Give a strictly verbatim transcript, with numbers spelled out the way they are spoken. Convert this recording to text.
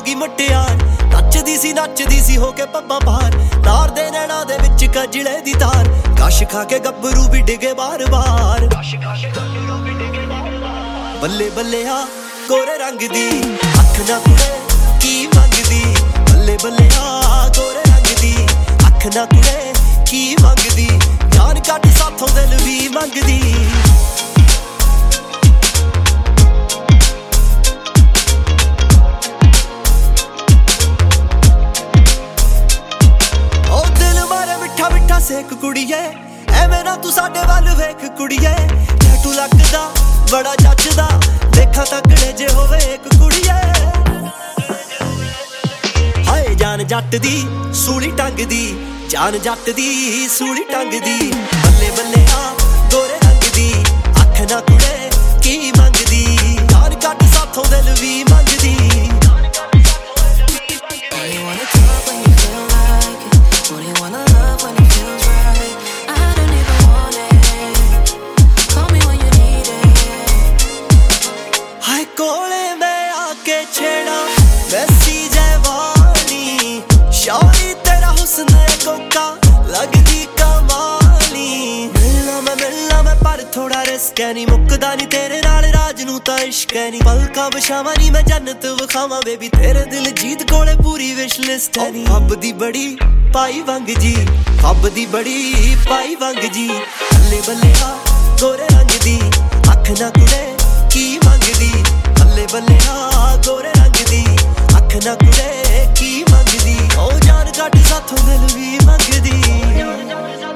ਵਰਗੀ ਮੁਟਿਆਰ ਨੱਚਦੀ ਸੀ ਨੱਚਦੀ ਸੀ ਹੋ ਕੇ ਪੱਬਾਂ ਪਾਰ ਨਾਰ ਦੇ ਨੈਣਾ ਦੇ ਵਿੱਚ ਕਜਲੇ ਦੀ ਤਾਰ ਕਸ਼ ਖਾ ਕੇ ਗੱਭਰੂ ਵੀ ਡਿਗੇ ਬਾਰ ਬਾਰ ਬੱਲੇ ਬੱਲੇ ਆ ਗੋਰੇ ਰੰਗ ਦੀ ਅੱਖ ਨਾ ਕੁੜੇ ਕੀ ਮੰਗਦੀ ਬੱਲੇ ਬੱਲੇ ਆ ਗੋਰੇ ਰੰਗ ਦੀ ਅੱਖ ਨਾ ਕੁੜੇ ਕੀ ਮੰਗਦੀ ਜਾਨ ਕੱਢ ਸਾਥੋਂ ਦਿਲ ਵੀ ਮੰਗਦੀ ਸੇਕ ਕੁੜੀਏ ਐਵੇਂ ਨਾ ਤੂੰ ਸਾਡੇ ਵੱਲ ਵੇਖ ਕੁੜੀਏ ਟੈਟੂ ਲੱਗਦਾ ਬੜਾ ਜੱਚਦਾ ਦੇਖਾਂ ਤੱਕੜੇ ਜੇ ਹੋਵੇ ਇੱਕ ਕੁੜੀਏ ਹਾਏ ਜਾਨ ਜੱਟ ਦੀ ਸੂਲੀ ਟੰਗ ਦੀ ਜਾਨ ਜੱਟ ਦੀ ਸੂਲੀ ਟੰਗ ਦੀ ਬੱਲੇ ਬੱਲੇ ਆ ਗੋਰੇ ਰੰਗ ਦੀ ਅੱਖ ਨਾ ਕੁੜੇ ਕੀ ਮੰਗਦੀ ਜਾਨ ਕੱਟ ਸਾਥੋਂ ਦਿਲ ਵੀ ਮੰਗਦੀ ਕੋਲੇ ਮੈਂ ਆ ਕੇ ਛੇੜਾ ਵੈਸੀ ਜਵਾਨੀ ਸ਼ੌਰੀ ਤੇਰਾ ਹੁਸਨ ਕੋਕਾ ਲੱਗਦੀ ਕਮਾਲੀ ਮਿਲਣਾ ਮੈਂ ਮਿਲਣਾ ਮੈਂ ਪਰ ਥੋੜਾ ਰਿਸਕ ਹੈ ਨੀ ਮੁੱਕਦਾ ਨੀ ਤੇਰੇ ਨਾਲ ਰਾਜ ਨੂੰ ਤਾਂ ਇਸ਼ਕ ਹੈ ਨੀ ਪਲਕਾਂ ਵਿਛਾਵਾਂ ਨੀ ਮੈਂ ਜੰਨਤ ਵਿਖਾਵਾਂ ਬੇਬੀ ਤੇਰੇ ਦਿਲ ਜੀਤ ਕੋਲੇ ਪੂਰੀ ਵਿਸ਼ ਲਿਸਟ ਹੈ ਨੀ ਫੱਬ ਦੀ ਬੜੀ ਪਾਈ ਵੰਗ ਜੀ ਫੱਬ ਦੀ ਬੜੀ ਪਾਈ ਵੰਗ ਜੀ ਬੱਲੇ ਬੱਲੇ ਆ ਗੋਰੇ ਰੰਗ ਦੀ ਅੱਖ ਨਾ ਕੁੜੇ ਕੀ ਮੰਗਦੀ ਬੱਲੇ ਬੱਲੇ ਆ ਗੋਰੇ ਰੰਗ ਦੀ ਅੱਖ ਨਾ ਕੁੜੇ ਕੀ ਮੰਗਦੀ ਉਹ ਜਾਨ ਕੱਢ ਸਾਥੋਂ ਦਿਲ ਵੀ ਮੰਗਦੀ